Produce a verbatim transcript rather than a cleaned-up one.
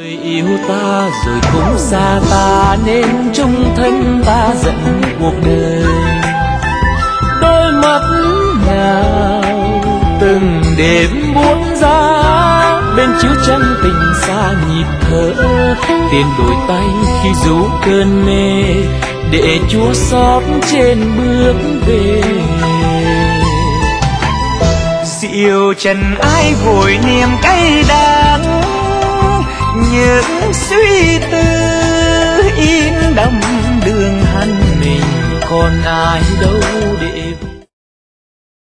Người yêu ta rồi cũng xa ta nên chung thân ta giận cuộc đời. Đôi mắt nào từng đêm buốt giá bên chiếu trăng tình xa nhịp thở, tiền đổi tay khi rủ cơn mê để Chúa xót trên bước về. Rượu trần ai vội niềm cay đắng, những suy tư in đậm đường hắn Mình còn ai đâu để